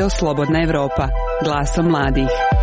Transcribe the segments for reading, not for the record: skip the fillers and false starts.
Radio Slobodna Evropa, glasom mladih.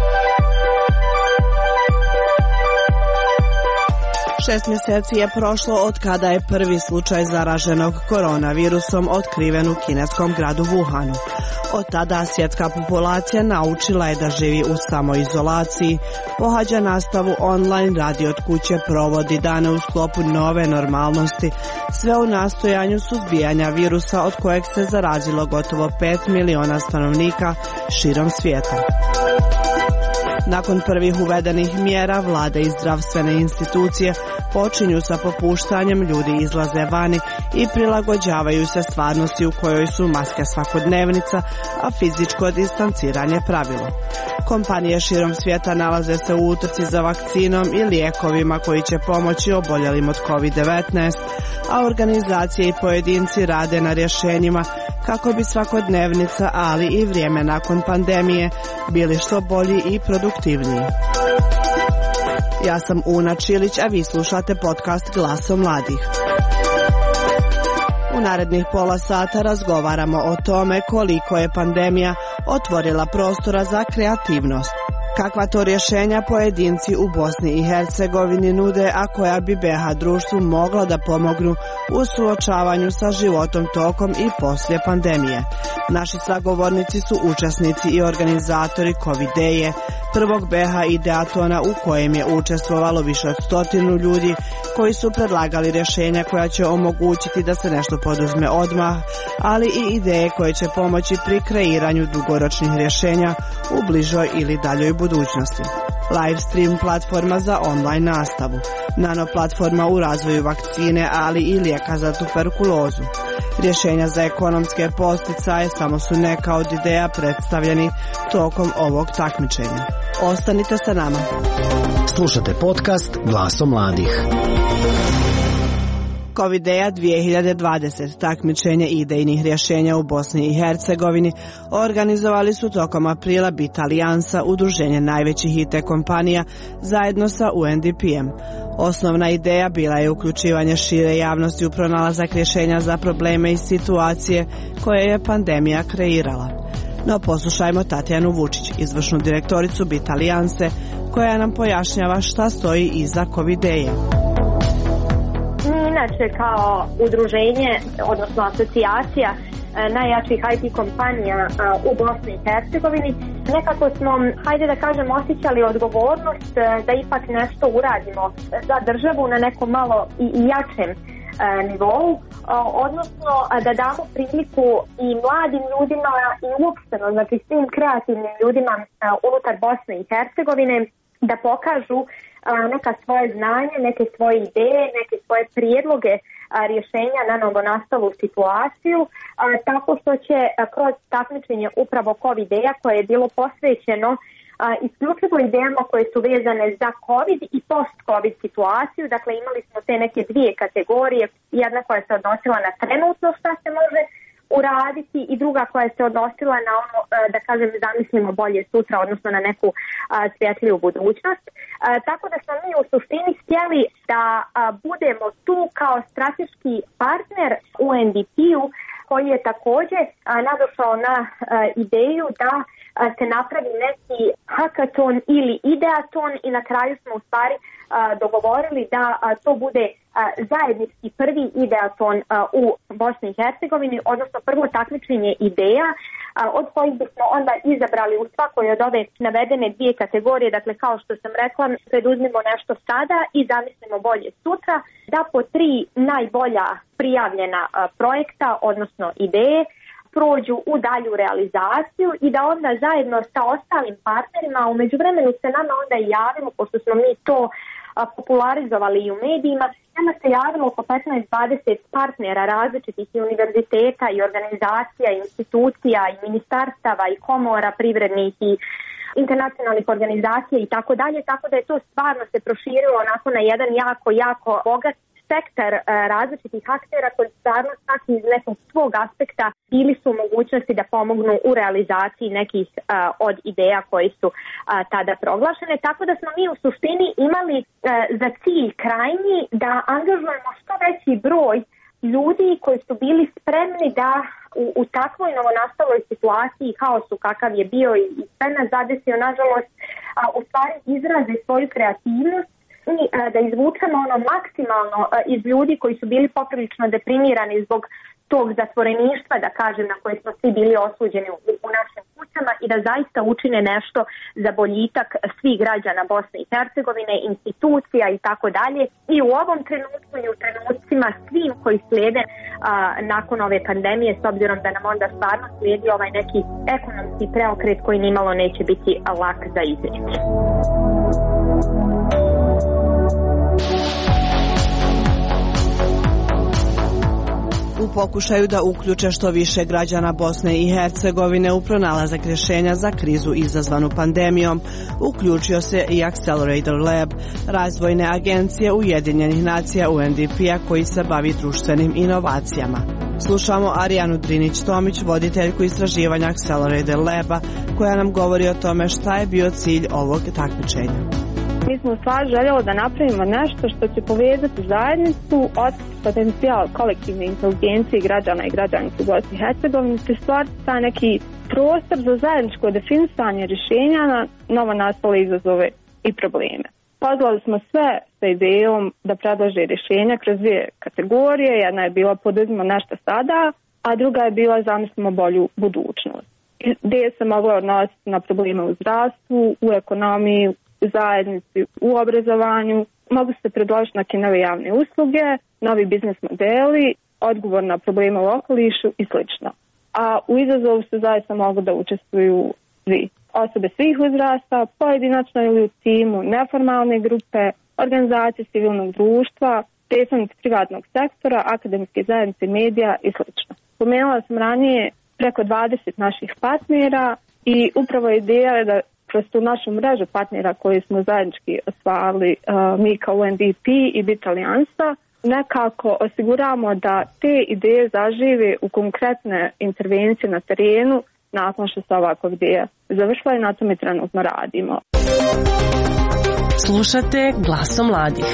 6 mjeseci je prošlo od kada je prvi slučaj zaraženog koronavirusom otkriven u kineskom gradu Wuhanu. Od tada svjetska populacija naučila je da živi u samoizolaciji, pohađa nastavu online, radi od kuće, provodi dane u sklopu nove normalnosti, sve u nastojanju suzbijanja virusa od kojeg se zarazilo gotovo 5 miliona stanovnika širom svijeta. Nakon prvih uvedenih mjera, vlade i zdravstvene institucije počinju sa popuštanjem, ljudi izlaze vani i prilagođavaju se stvarnosti u kojoj su maske svakodnevnica, a fizičko distanciranje pravilo. Kompanije širom svijeta nalaze se u utrci za vakcinom i lijekovima koji će pomoći oboljelim od COVID-19, a organizacije i pojedinci rade na rješenjima kako bi svakodnevnica, ali i vrijeme nakon pandemije bili što bolji i produktivniji. Ja sam Una Čilić, a vi slušate podcast Glasom mladih. U narednih pola sata razgovaramo o tome koliko je pandemija otvorila prostora za kreativnost. Kakva to rješenja pojedinci u Bosni i Hercegovini nude, a koja bi BiH društvu mogla da pomognu u suočavanju sa životom tokom i poslije pandemije. Naši sagovornici su učesnici i organizatori Covideje, prvog BiH ideatona u kojem je učestvovalo više od 100 ljudi koji su predlagali rješenja koja će omogućiti da se nešto poduzme odmah, ali i ideje koje će pomoći pri kreiranju dugoročnih rješenja u bližoj ili daljoj budućnosti. Live stream platforma za online nastavu, nano platforma u razvoju vakcine, ali i lijeka za tuberkulozu. Rješenja za ekonomske posticaje samo su neka od ideja predstavljeni tokom ovog takmičenja. Ostanite sa nama. Slušate podcast Glasom mladih. Covideja 2020, takmičenje idejnih rješenja u Bosni i Hercegovini, organizovali su tokom aprila BIT Alijansa, udruženje najvećih IT kompanija, zajedno sa UNDP-em. Osnovna ideja bila je uključivanje šire javnosti u pronalazak rješenja za probleme i situacije koje je pandemija kreirala. No poslušajmo Tatjanu Vučić, izvršnu direktoricu BIT Alijanse, koja nam pojašnjava šta stoji iza Covideje. Inače, kao udruženje, odnosno asocijacija najjačih IT kompanija u Bosni i Hercegovini, nekako smo, hajde da kažem, osjećali odgovornost da ipak nešto uradimo za državu na nekom malo i jačem nivou, odnosno da damo priliku i mladim ljudima i uopšteno, znači svim kreativnim ljudima unutar Bosne i Hercegovine da pokažu neka svoje znanje, neke svoje ideje, neke svoje prijedloge rješenja na novonastalu situaciju, tako što će kroz takmičenje upravo Covideja koje je bilo posvećeno isključivo idejama koje su vezane za COVID i post-COVID situaciju. Dakle, imali smo te neke dvije kategorije, jedna koja se odnosila na trenutno šta se može uraditi i druga koja se odnosila na ono, da kažem, zamislimo bolje sutra, odnosno na neku svjetliju budućnost. Tako da smo mi u suštini htjeli da budemo tu kao strateški partner UNDP-u, koji je također nadošao na ideju da se napravi neki hackathon ili ideaton i na kraju smo u stvari dogovorili da to bude zajednički prvi ideaton u Bosni i Hercegovini, odnosno prvo takmičenje ideja od kojih bismo onda izabrali u svakoj od ove navedene dvije kategorije, dakle kao što sam rekla, preduzmimo nešto sada i zamislimo bolje sutra, da po 3 najbolja prijavljena projekta, odnosno ideje, prođu u dalju realizaciju i da onda zajedno sa ostalim partnerima, u međuvremenu se nama onda i javimo, pošto smo mi to popularizovali i u medijima, nama se javilo oko 15-20 partnera različitih i univerziteta i organizacija, i institucija, i ministarstava, i komora privrednih i internacionalnih organizacija i tako dalje, tako da je to stvarno se proširilo onako na jedan jako bogat spektar različitih aktera koji stvarno svaki iz nekog svog aspekta bili su u mogućnosti da pomognu u realizaciji nekih od ideja koji su tada proglašene. Tako da smo mi u suštini imali za cilj krajnji da angažujemo što veći broj ljudi koji su bili spremni da u takvoj novonastaloj situaciji, haosu kakav je bio i sve nas zadesio, nažalost, u stvari izraze svoju kreativnost i da izvučemo ono maksimalno iz ljudi koji su bili poprilično deprimirani zbog tog zatvoreništva, da kažem, na koje smo svi bili osuđeni u našim kućama i da zaista učine nešto za boljitak svih građana Bosne i Hercegovine, institucija i tako dalje. I u ovom trenutku i u trenucima svim koji slijede nakon ove pandemije, s obzirom da nam onda stvarno slijedi ovaj neki ekonomski preokret koji nimalo neće biti lak za izreći. U pokušaju da uključe što više građana Bosne i Hercegovine u pronalazak rješenja za krizu izazvanu pandemijom, uključio se i Accelerator Lab, razvojne agencije Ujedinjenih nacija UNDP-a koji se bavi društvenim inovacijama. Slušamo Arijanu Drinić-Tomić, voditeljku istraživanja Accelerator Laba, koja nam govori o tome šta je bio cilj ovog takmičenja. Mi smo u stvari željeli da napravimo nešto što će povezati zajednicu, otkriti potencijal kolektivne inteligencije građana i građanki u Bosni i Hercegovini, te stvariti taj neki prostor za zajedničko definisanje rješenja na novonastale izazove i probleme. Pozvali smo sve sa idejom da predlože rješenja kroz dvije kategorije. Jedna je bila poduzmimo nešto sada, a druga je bila zamislimo bolju budućnost. Ideje se mogle odnositi na probleme u zdravstvu, u ekonomiji, u zajednici, u obrazovanju, mogu se predložiti neke nove javne usluge, novi biznis modeli, odgovor na probleme u okolišu i sl. A u izazovu se zaista mogu da učestvuju svi. Osobe svih uzrasta, pojedinačno ili u timu, neformalne grupe, organizacije civilnog društva, predstavnici privatnog sektora, akademske zajednice, medija i sl. Pomenula sam ranije preko 20 naših partnera i upravo ideja je da kroz tu našu mrežu partnera koje smo zajednički osvajali mi kao UNDP i BIT Alijansa, nekako osiguramo da te ideje zažive u konkretne intervencije na terenu nakon što se ovakva ideja završila i na tome trenutno radimo. Slušate Glasom mladih.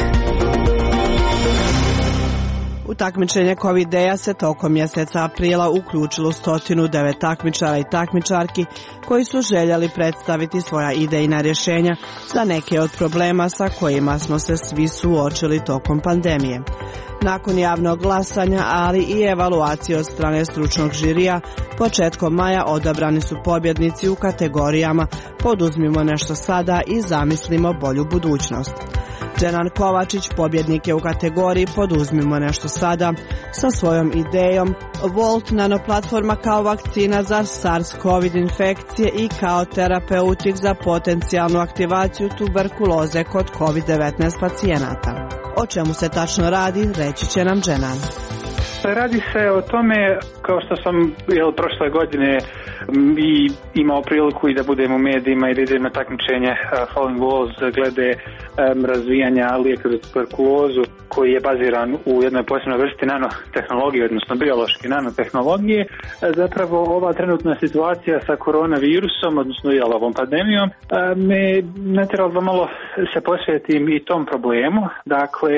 U takmičenje Covideja se tokom mjeseca aprila uključilo 109 takmičara i takmičarki koji su željeli predstaviti svoja idejna rješenja za neke od problema sa kojima smo se svi suočili tokom pandemije. Nakon javnog glasanja, ali i evaluacije od strane stručnog žirija, početkom maja odabrani su pobjednici u kategorijama Poduzmimo nešto sada i Zamislimo bolju budućnost. Dženan Kovačić pobjednik je u kategoriji Poduzmimo nešto sada sa svojom idejom Volt nanoplatforma kao vakcina za SARS-CoV infekcije i kao terapeutik za potencijalnu aktivaciju tuberkuloze kod COVID-19 pacijenata. O čemu se tačno radi, reći će nam Dženan. Radi se o tome, kao što sam prošle godine i imao priliku i da budem u medijima i da idem na takmičenje Falling Walls glede razvijanja lijeka za tuberkulozu koji je baziran u jednoj posebnoj vrsti nanotehnologije, odnosno biološke nanotehnologije. Zapravo ova trenutna situacija sa koronavirusom, odnosno ovom pandemijom, me natjerala da malo se posvetim i tom problemu. Dakle,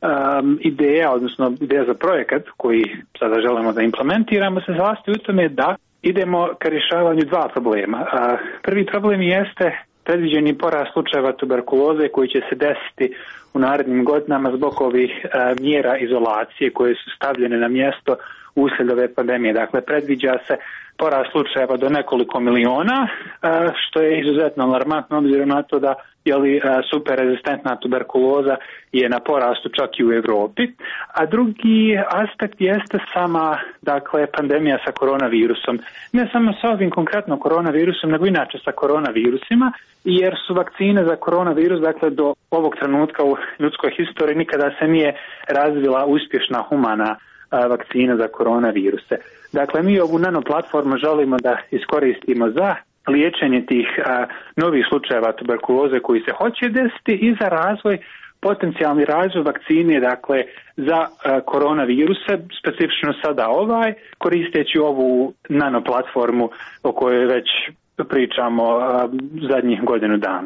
ideja za projekat koji sada želimo da implementiramo se sastoji u tome da idemo ka rješavanju dva problema. Prvi problem jeste predviđeni porast slučajeva tuberkuloze koji će se desiti u narednim godinama zbog ovih mjera izolacije koje su stavljene na mjesto uslijed ove pandemije. Dakle, predviđa se porast slučajeva do nekoliko miliona, što je izuzetno alarmantno obzirom na to da superrezistentna tuberkuloza je na porastu čak i u Europi. A drugi aspekt jeste sama pandemija sa koronavirusom. Ne samo sa ovim konkretno koronavirusom, nego inače sa koronavirusima, jer su vakcine za koronavirus, do ovog trenutka u ljudskoj historiji nikada se nije razvila uspješna humana vakcina za koronaviruse. Dakle, mi ovu nanoplatformu želimo da iskoristimo za liječenje tih novih slučajeva tuberkuloze koji se hoće desiti i za potencijalni razvoj vakcine, za koronaviruse, specifično sada koristeći ovu nanoplatformu o kojoj već pričamo zadnjih godinu dana.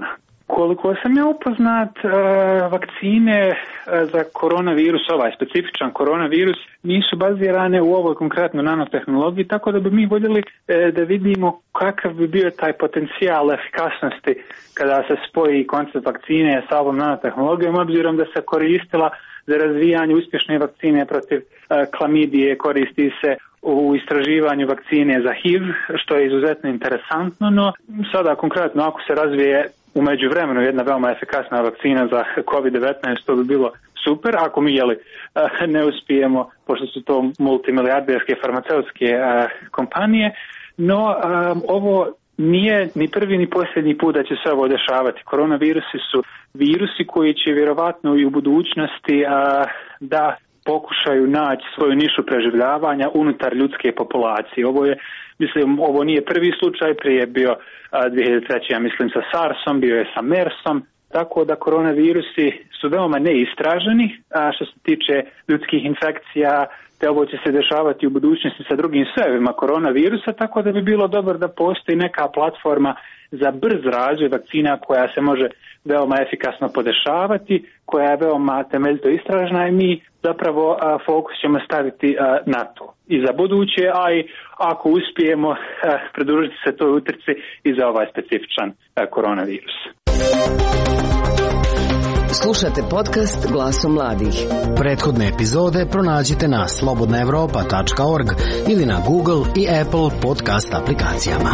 Koliko sam ja upoznat, vakcine za koronavirus, ovaj specifičan koronavirus, nisu bazirane u ovoj konkretno nanotehnologiji, tako da bi mi voljeli da vidimo kakav bi bio taj potencijal efikasnosti kada se spoji koncept vakcine sa ovom nanotehnologijom, obzirom da se koristila za razvijanje uspješne vakcine protiv klamidije, koristi se u istraživanju vakcine za HIV, što je izuzetno interesantno, no sada konkretno ako se razvije u međuvremenu jedna veoma efikasna vakcina za COVID-19, to bi bilo super. Ako mi ne uspijemo, pošto su to multimilijarderske farmaceutske kompanije, no ovo nije ni prvi ni posljednji put da će se ovo dešavati. Koronavirusi su virusi koji će vjerovatno i u budućnosti da pokušaju naći svoju nišu preživljavanja unutar ljudske populacije. Ovo nije prvi slučaj, prije je bio 2003. ja mislim sa SARS-om, bio je sa MERS-om, tako da koronavirusi su veoma neistraženi, a što se tiče ljudskih infekcija, te ovo će se dešavati u budućnosti sa drugim sojevima koronavirusa, tako da bi bilo dobro da postoji neka platforma za brz razvoj vakcina koja se može veoma efikasno podešavati, koja je veoma temeljito istražna i mi zapravo fokus ćemo staviti na to. I za buduće, a i ako uspijemo pridružiti se toj utrci i za ovaj specifičan koronavirus. Slušate podcast Glasom mladih. Prethodne epizode pronađite na slobodnaevropa.org ili na Google i Apple podcast aplikacijama.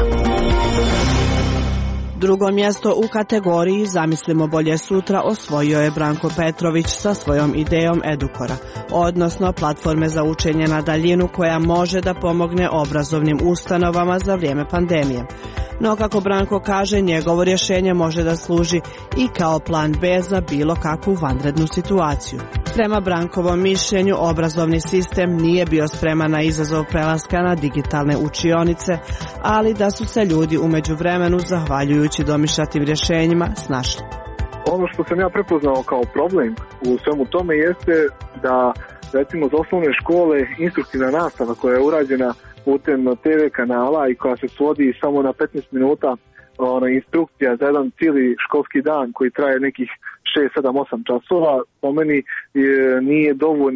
Drugo mjesto u kategoriji Zamislimo bolje sutra osvojio je Branko Petrović sa svojom idejom Edukora, odnosno platforme za učenje na daljinu koja može da pomogne obrazovnim ustanovama za vrijeme pandemije. No, kako Branko kaže, njegovo rješenje može da služi i kao plan B za bilo kakvu vanrednu situaciju. Prema Brankovom mišljenju, obrazovni sistem nije bio spreman na izazov prelaska na digitalne učionice, ali da su se ljudi u međuvremenu, zahvaljujući domišljatim rješenjima, snašli. Ono što sam ja prepoznao kao problem u svemu tome jeste da, recimo, za osnovne škole instruktivna nastava koja je urađena putem TV kanala i koja se svodi samo na 15 minuta instrukcija za jedan cijeli školski dan koji traje nekih 6, 7, 8 časova, po meni nije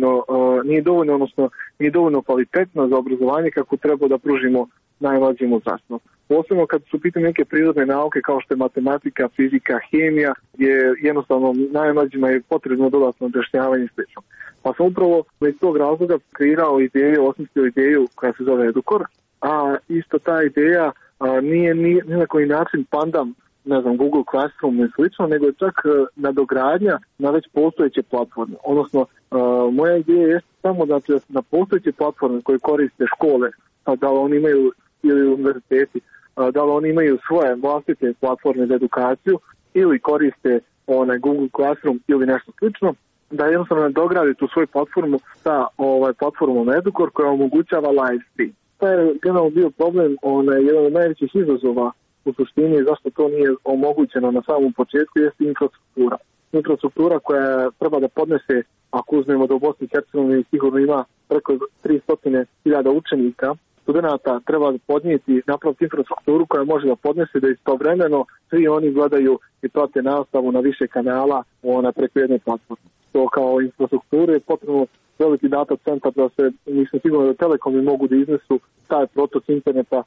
dovoljno kvalitetno za obrazovanje kako treba da pružimo najmlađim uzrastom. Posebno kad su pitanje neke prirodne nauke kao što je matematika, fizika, hemija, gdje jednostavno najmlađima je potrebno dodatno objašnjavanje i slično. Pa sam upravo iz tog razloga osmislio ideju koja se zove Edukor, a isto ta ideja nije ni na koji način pandam, Google Classroom i slično, nego je čak nadogradnja na već postojeće platforme. Odnosno, moja ideja je samo da na postojeće platforme koje koriste škole, da li oni imaju ili univerziteti, da li oni imaju svoje vlastite platforme za edukaciju ili koriste Google Classroom ili nešto slično, da jednostavno nadograde tu svoju platformu sa platformom Edukor koja omogućava live stream. To je generalno bio problem, jedan od najvećih izazova u suštini zašto to nije omogućeno na samom početku jeste infrastruktura. Infrastruktura koja treba da podnese, ako uzmemo da u Bosni i Hercegovini sigurno ima preko 300.000 učenika, studenta, treba da podnijeti napraviti infrastrukturu koja može da podnese da istovremeno svi oni gledaju i prate nastavu na više kanala preko jedne platforme. To kao infrastrukturu je potrebno veliki data centar da se, mislim sigurno da telekomi mogu da iznesu taj protok interneta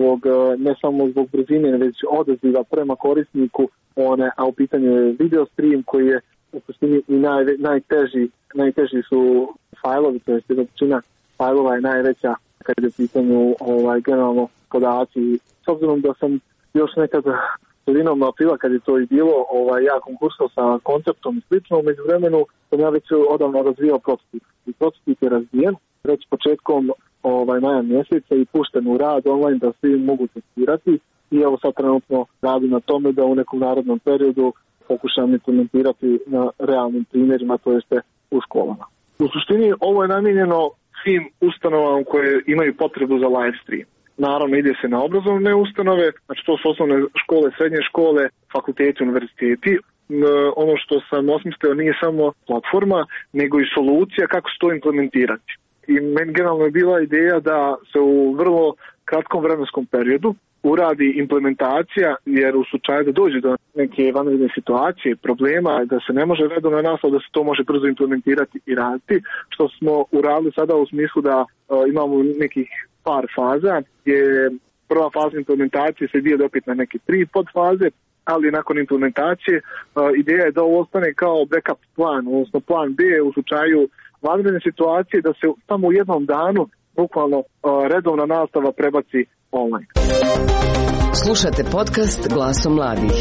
ne samo zbog brzine, već odaziva prema korisniku, a u pitanju je video stream koji je u suštini i najteži su fajlovi, to je većina fajlova je najveća kad je u pitanju generalno podaci. S obzirom da sam još nekad sredinom aprila kad je to i bilo, ja konkursao sa konceptom i slično, među vremenu sam ja već odavno razvijao prototip. I prototip je razvijen već početkom maja mjeseca i pušten u rad online da svi mogu testirati i evo sad trenutno radim na tome da u nekom narodnom periodu pokušam implementirati na realnim primjerima, to jeste u školama. U suštini ovo je namijenjeno svim ustanovama koje imaju potrebu za live stream. Naravno ide se na obrazovne ustanove, znači to su osnovne škole, srednje škole, fakulteti, univerziteti. Ono što sam osmislio nije samo platforma, nego i solucija kako se to implementirati. I meni generalno je bila ideja da se u vrlo kratkom vremenskom periodu, uradi implementacija, jer u slučaju da dođe do neke vanredne situacije, problema, da se ne može redovna nastava, da se to može brzo implementirati i raditi, što smo uradili sada u smislu da imamo nekih par faza, gdje prva faza implementacije se dijeli opet na neke 3 podfaze, ali nakon implementacije ideja je da ovo ostane kao backup plan, odnosno plan B u slučaju vanredne situacije, da se samo u jednom danu bukvalno redovna nastava prebaci online. Slušate podcast Glasom mladih.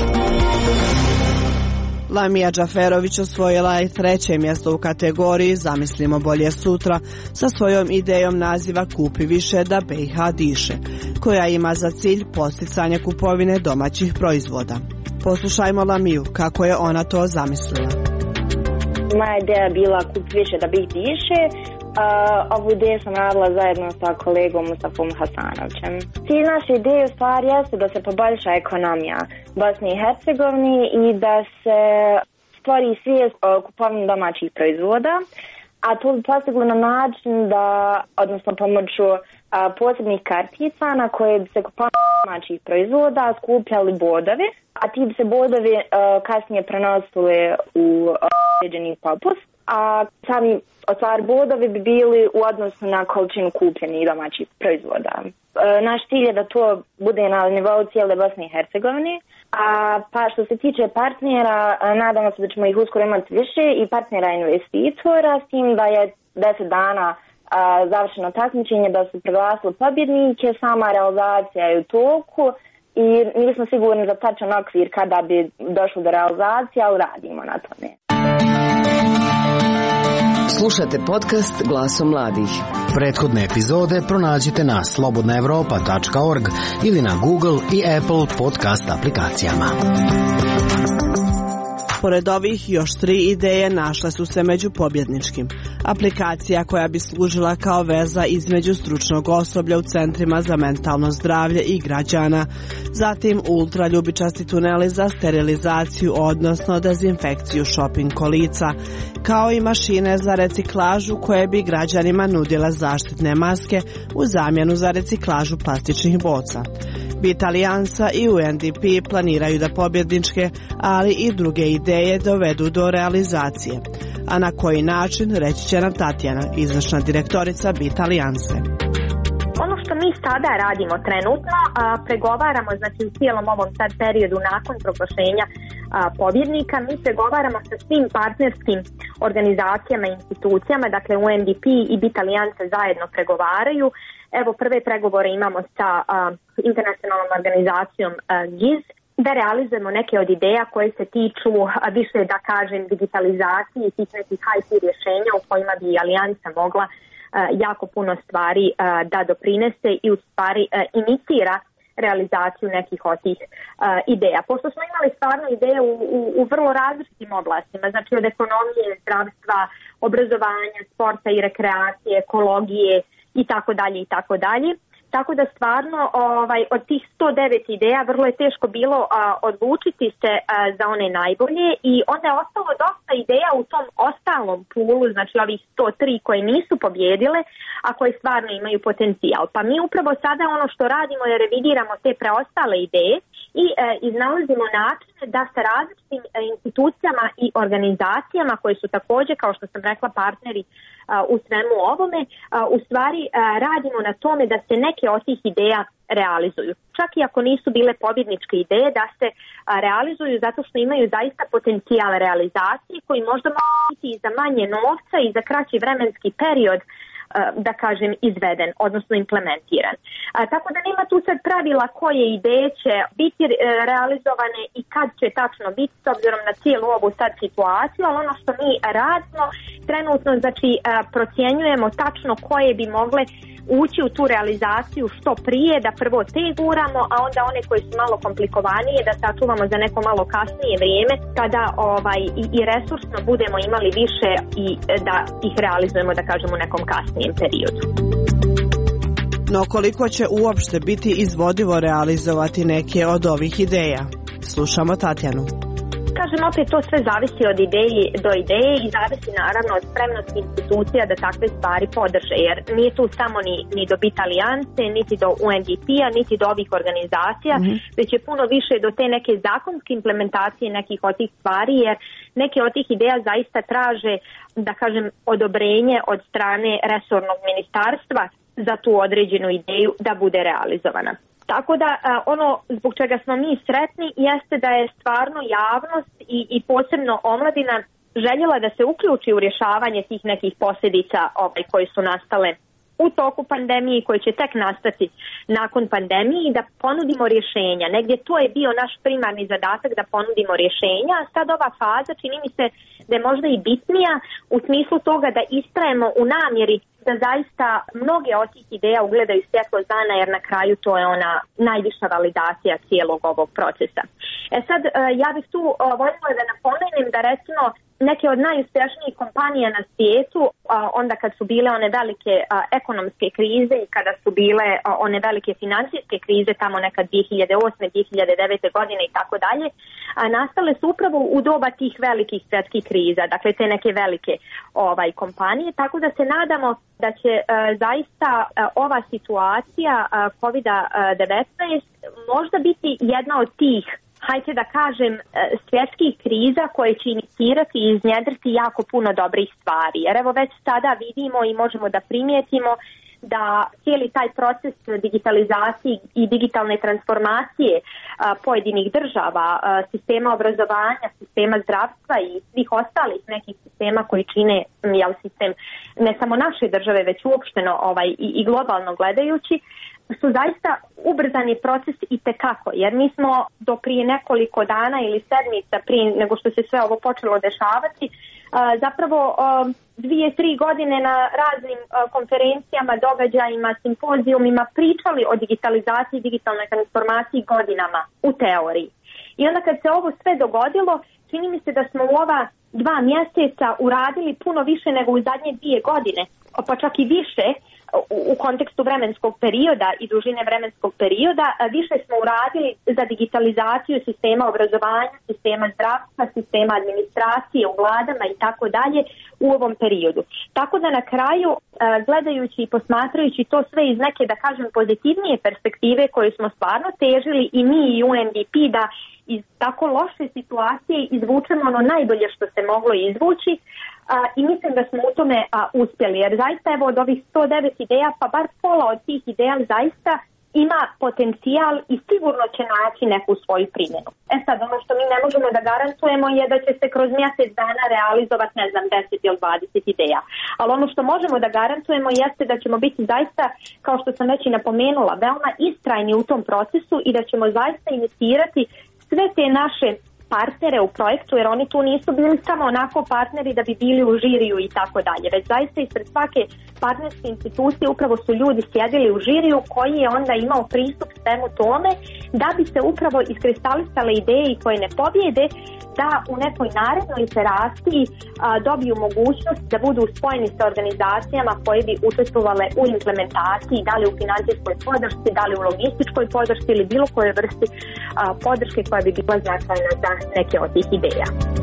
Lamija Džaferović osvojila je 3. mjesto u kategoriji Zamislimo bolje sutra sa svojom idejom naziva Kupi više da BiH diše, koja ima za cilj posticanje kupovine domaćih proizvoda. Poslušajmo Lamiju kako je ona to zamislila. Moja ideja je bila Kupi više da BiH diše. Ovu ideju sam radila zajedno sa kolegom Mustafom Hasanovićem. Cilj naše ideje u stvari jeste da se poboljša ekonomija Bosne i Hercegovine i da se stvori svijest o kupovini domaćih proizvoda, a to bi postiglo na način da, odnosno pomoću posebnih kartica na koje bi se kupovini domaćih proizvoda skupljali bodovi, a ti bi se bodovi kasnije prenosili u određeni popust, a sami ostvar bodovi bi bili u odnosu na količinu kupljenih domaćih proizvoda. Naš cilj je da to bude na nivou cijele Bosne i Hercegovine, pa što se tiče partnera, nadamo se da ćemo ih uskoro imati više i partnera investitora, s tim da je 10 dana završeno takmičenje, da su proglasili pobjednike, sama realizacija je u toku i nismo sigurni za tačan okvir kada bi došlo do realizacije, ali radimo na tome. Slušate podcast Glasom mladih. Prethodne epizode pronađite na slobodnaevropa.org ili na Google i Apple podcast aplikacijama. Pored ovih, još 3 ideje našle su se među pobjedničkim. Aplikacija koja bi služila kao veza između stručnog osoblja u centrima za mentalno zdravlje i građana, zatim ultraljubičasti tuneli za sterilizaciju, odnosno dezinfekciju shopping kolica, kao i mašine za reciklažu koje bi građanima nudile zaštitne maske u zamjenu za reciklažu plastičnih boca. Vitalijansa i UNDP planiraju da pobjedničke, ali i druge ideje dovedu do realizacije. A na koji način, reći će nam Tatjana, izvršna direktorica Vitalijanse. Ono što mi sada radimo trenutno, pregovaramo, znači u cijelom ovom sad periodu nakon proglašenja pobjednika, mi pregovaramo sa svim partnerskim organizacijama i institucijama, dakle UNDP i Vitalijanse zajedno pregovaraju. Evo, prve pregovore imamo sa internacionalnom organizacijom GIZ, da realizujemo neke od ideja koje se tiču više, da kažem, digitalizacije i tih nekih IT rješenja u kojima bi Alijansa mogla jako puno stvari da doprinese i u stvari inicira realizaciju nekih od tih ideja. Pošto smo imali stvarno ideje u vrlo različitim oblastima, znači od ekonomije, zdravstva, obrazovanja, sporta i rekreacije, ekologije i tako dalje i tako dalje. Tako da stvarno od tih 109 ideja vrlo je teško bilo odlučiti se za one najbolje i onda je ostalo dosta ideja u tom ostalom pulu, znači ovih 103 koje nisu pobjedile, a koje stvarno imaju potencijal. Pa mi upravo sada ono što radimo je revidiramo te preostale ideje i iznalazimo načine da sa različitim institucijama i organizacijama koje su također, kao što sam rekla, partneri u svemu ovome, u stvari radimo na tome da se neke od tih ideja realizuju. Čak i ako nisu bile pobjedničke ideje, da se realizuju zato što imaju zaista potencijal realizacije koji možda može biti i za manje novca i za kraći vremenski period, da kažem, izveden, odnosno implementiran. Tako da nema tu sad pravila koje ideje će biti realizovane i kad će tačno biti s obzirom na cijelu ovu sad situaciju, ali ono što mi radimo trenutno, znači procjenjujemo tačno koje bi mogle ući u tu realizaciju što prije, da prvo te guramo, a onda one koje su malo komplikovanije da sačuvamo za neko malo kasnije vrijeme kada i resursno budemo imali više i da ih realizujemo, da kažemo, u nekom kasnijem periodu. No koliko će uopšte biti izvodivo realizovati neke od ovih ideja? Slušamo Tatjanu. kažem, opet to sve zavisi od ideje do ideje i zavisi naravno od spremnosti institucija da takve stvari podrže, jer nije tu samo ni do BIT alijance, niti do UNDP-a, niti do ovih organizacija, već je puno više do te neke zakonske implementacije nekih od tih stvari, jer neke od tih ideja zaista traže, da kažem, odobrenje od strane resornog ministarstva za tu određenu ideju da bude realizovana. Tako da ono zbog čega smo mi sretni jeste da je stvarno javnost i posebno omladina željela da se uključi u rješavanje tih nekih posljedica koje su nastale u toku pandemije, koje će tek nastati nakon pandemije, i da ponudimo rješenja. Negdje to je bio naš primarni zadatak, da ponudimo rješenja, a sad ova faza čini mi se da je možda i bitnija u smislu toga da istrajemo u namjeri da zaista mnoge od tih ideja ugledaju svjetlo dana, jer na kraju to je ona najviša validacija cijelog ovog procesa. Sad, ja bih tu voljela da napomenem da recimo neke od najuspješnijih kompanija na svijetu, onda kad su bile one velike ekonomske krize i kada su bile one velike financijske krize tamo nekad 2008. 2009. godine i tako dalje, nastale su upravo u doba tih velikih svjetskih kriza, dakle te neke velike kompanije, tako da se nadamo da će zaista ova situacija COVID-19 možda biti jedna od tih, hajde da kažem, svjetskih kriza koje će inicirati i iznjedriti jako puno dobrih stvari. Jer evo već sada vidimo i možemo da primijetimo da cijeli taj proces digitalizacije i digitalne transformacije pojedinih država, sistema obrazovanja, sistema zdravstva i svih ostalih nekih sistema koji čine sistem ne samo naše države, već uopšteno i globalno gledajući, su zaista ubrzani proces itekako, jer mi smo do prije nekoliko dana ili sedmica prije nego što se sve ovo počelo dešavati, zapravo 2-3 godine na raznim konferencijama, događajima, simpozijumima pričali o digitalizaciji i digitalnoj transformaciji godinama u teoriji. I onda kad se ovo sve dogodilo, čini mi se da smo u ova 2 mjeseca uradili puno više nego u zadnje 2 godine, pa čak i više u kontekstu vremenskog perioda i dužine vremenskog perioda. Više smo uradili za digitalizaciju sistema obrazovanja, sistema zdravstva, sistema administracije u vladama i tako dalje u ovom periodu. Tako da na kraju, gledajući i posmatrajući to sve iz neke, da kažem, pozitivnije perspektive koje smo stvarno težili i mi i UNDP, da iz tako loše situacije izvučemo ono najbolje što se moglo izvući, i mislim da smo u tome uspjeli, jer zaista evo od ovih 109 ideja, pa bar pola od tih ideja zaista ima potencijal i sigurno će naći neku svoju primjenu. Sad, ono što mi ne možemo da garantujemo je da će se kroz mjesec dana realizovati, 10 ili 20 ideja. Ali ono što možemo da garantujemo jeste da ćemo biti zaista, kao što sam već i napomenula, veoma istrajni u tom procesu i da ćemo zaista inicirati sve te naše partnere u projektu, jer oni tu nisu bili samo onako partneri da bi bili u žiriju i tako dalje, već zaista ispred svake partnerske institucije upravo su ljudi sjedili u žiriju koji je onda imao pristup svemu tome da bi se upravo iskristalisale ideje koje ne pobjede, da u nekoj narednoj iteraciji dobiju mogućnost da budu spojeni sa organizacijama koje bi učestvovale u implementaciji, da li u financijskoj podršci, da li u logističkoj podršci ili bilo kojoj vrsti podrške koja bi bila značajna za neke od tih ideja.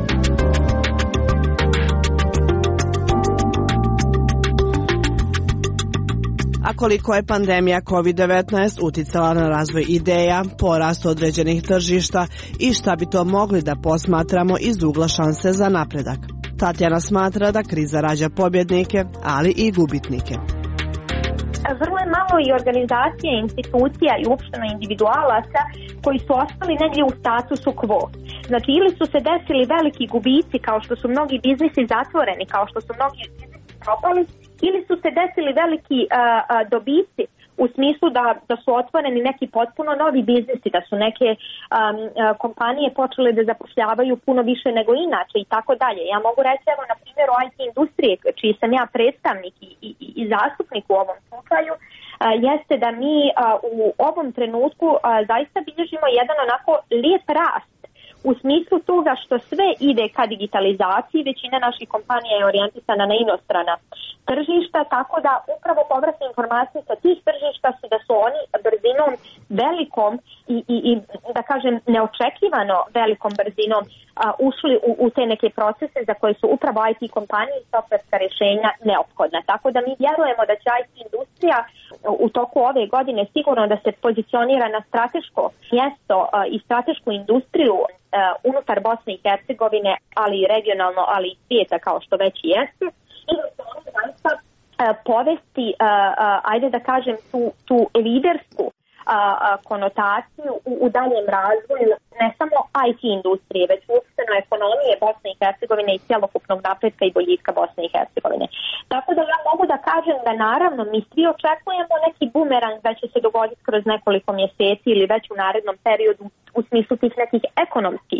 A koliko je pandemija COVID-19 uticala na razvoj ideja, porast određenih tržišta i šta bi to mogli da posmatramo iz ugla šanse za napredak? Tatjana smatra da kriza rađa pobjednike, ali i gubitnike. Vrlo je malo i organizacija, institucija i uopšteno individualaca koji su ostali negdje u statusu quo. Znači, ili su se desili veliki gubici kao što su mnogi biznisi zatvoreni, kao što su mnogi biznisi propali, ili su se desili veliki dobici u smislu da su otvoreni neki potpuno novi biznisi, da su neke kompanije počele da zapošljavaju puno više nego inače i tako dalje. Ja mogu reći, evo, na primjeru IT industrije, čiji sam ja predstavnik i zastupnik u ovom slučaju, jeste da mi u ovom trenutku zaista bilježimo jedan onako lijep rast u smislu toga što sve ide ka digitalizaciji, većina naših kompanija je orijentisana na inostrana tržišta, tako da upravo povratne informacije sa tih tržišta su da su oni brzinom velikom i da kažem neočekivano velikom brzinom ušli u te neke procese za koje su upravo IT kompanije i softverska rješenja neophodna. Tako da mi vjerujemo da će IT industrija u toku ove godine sigurno da se pozicionira na strateško mjesto i stratešku industriju unutar Bosne i Hercegovine, ali i regionalno, ali i svijeta kao što već i jeste. I da se oni zaista povesti, ajde da kažem, tu lidersku konotaciju u daljem razvoju ne samo IT industrije, već uopšteno ekonomije Bosne i Hercegovine i cjelokupnog napretka i boljitka Bosne i Hercegovine. Tako da ja mogu da kažem da naravno mi svi očekujemo neki bumerang da će se dogoditi kroz nekoliko mjeseci ili već u narednom periodu u smislu tih nekih ekonomskih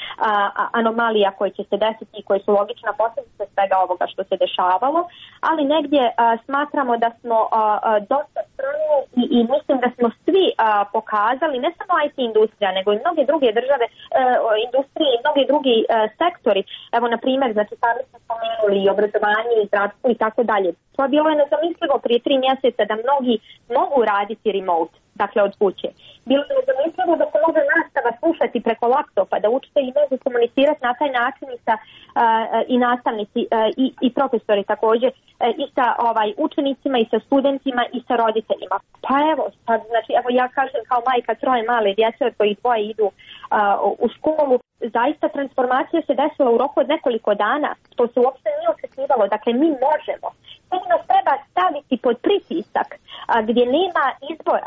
anomalija koje će se desiti i koje su logična posljedica svega ovoga što se dešavalo, ali negdje smatramo da smo dosta strani i mislim da smo svi pokazali, ne samo IT industrija, nego i mnoge druge države, industrije i mnogi drugi sektori. Evo, na primjer, znači sami smo spomenuli i obrazovanje i zdravstvo i tako dalje. To bilo je nezamislivo prije 3 mjeseca da mnogi mogu raditi remote, dakle od kuće. Bilo je nezamislivo da se može nastava slušati preko laptopa, da učitelji mogu komunicirati na taj način i sa i nastavnici i profesori također i sa učenicima i sa studentima i sa roditeljima. Pa evo, znači evo ja kažem kao majka 3 male djece od kojih 2 idu u školu, zaista transformacija se desila u roku od nekoliko dana, što se uopšte nije očekivalo. Dakle, mi možemo. Samo nas treba staviti pod pritisak gdje nema izbora.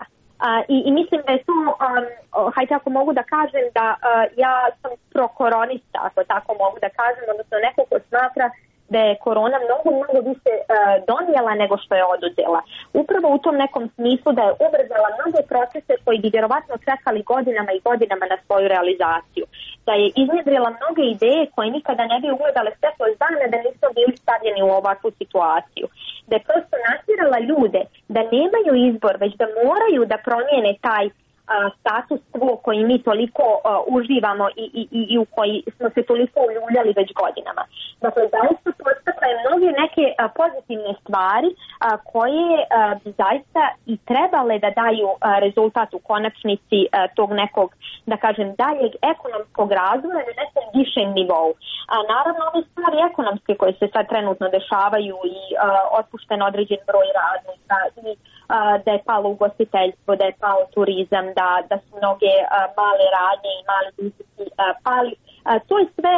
I mislim da je to, hajde ako mogu da kažem da ja sam prokoronista, ako tako mogu da kažem, odnosno neko ko smatra da je korona mnogo više donijela nego što je oduzela. Upravo u tom nekom smislu da je ubrzala mnoge procese koji bi vjerovatno čekali godinama i godinama na svoju realizaciju. Da je iznjedrila mnoge ideje koje nikada ne bi ugledale svjetlost dana da nisu bili stavljeni u ovakvu situaciju. Da je prosto natjerala ljude da nemaju izbor, već da moraju da promijene taj status quo koji mi toliko uživamo i u koji smo se toliko uljuljali već godinama. Dakle, zaista postoje mnoge neke pozitivne stvari koje bi zaista i trebale da daju rezultat u konačnici tog nekog, da kažem, daljeg ekonomskog razvoja na nekom višem nivou. Naravno, ove stvari ekonomske koje se sad trenutno dešavaju i otpušten određen broj radnika i da je palo ugostiteljstvo, da je pao turizam, da su mnoge male radnje i mali biznisi pali. To je sve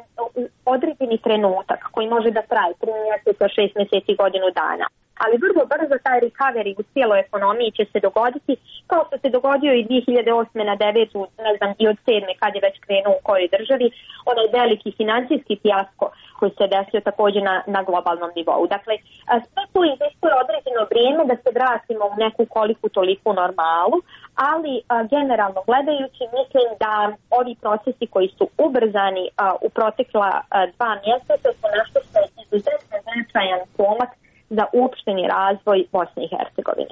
određeni trenutak koji može da traje 3 mjeseca, 6 mjeseci, godinu dana. Ali vrlo brzo taj recovery u cijeloj ekonomiji će se dogoditi, kao što se dogodio i 2008. na 9. ne znam i od 7. kad je već krenuo u kojoj državi, onaj veliki financijski fijasko koji se desio također na globalnom nivou. Dakle, sve to iziskuje određeno vrijeme da se vratimo u neku koliku toliku normalu, ali generalno gledajući mislim da ovi procesi koji su ubrzani u protekla 2 mjeseca su nešto što je izuzetno značajan pomak za uopšteni razvoj Bosne i Hercegovine.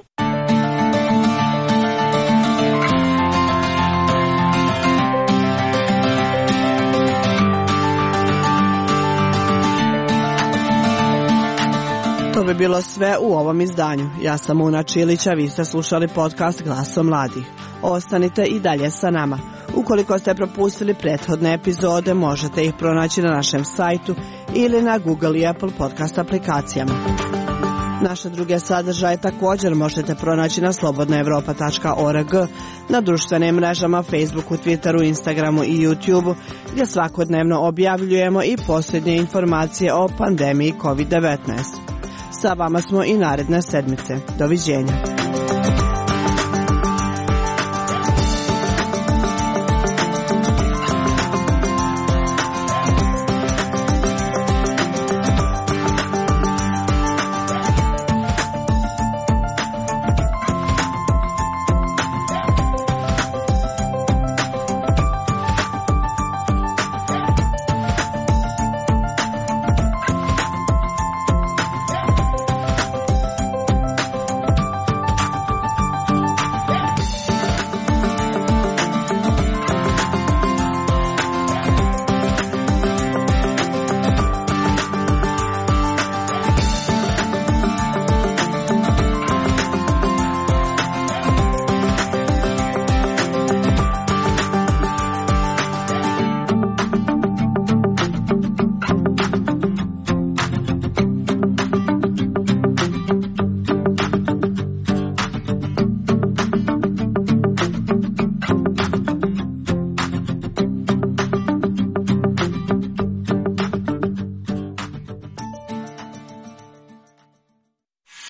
To bi bilo sve u ovom izdanju. Ja sam Una Čilić, a vi ste slušali podcast Glasom mladih. Ostanite i dalje sa nama. Ukoliko ste propustili prethodne epizode, možete ih pronaći na našem sajtu ili na Google i Apple podcast aplikacijama. Naše druge sadržaje također možete pronaći na slobodnaevropa.org, na društvenim mrežama Facebooku, Twitteru, Instagramu i YouTubeu, gdje svakodnevno objavljujemo i posljednje informacije o pandemiji COVID-19. Sa vama smo i naredne sedmice. Doviđenja.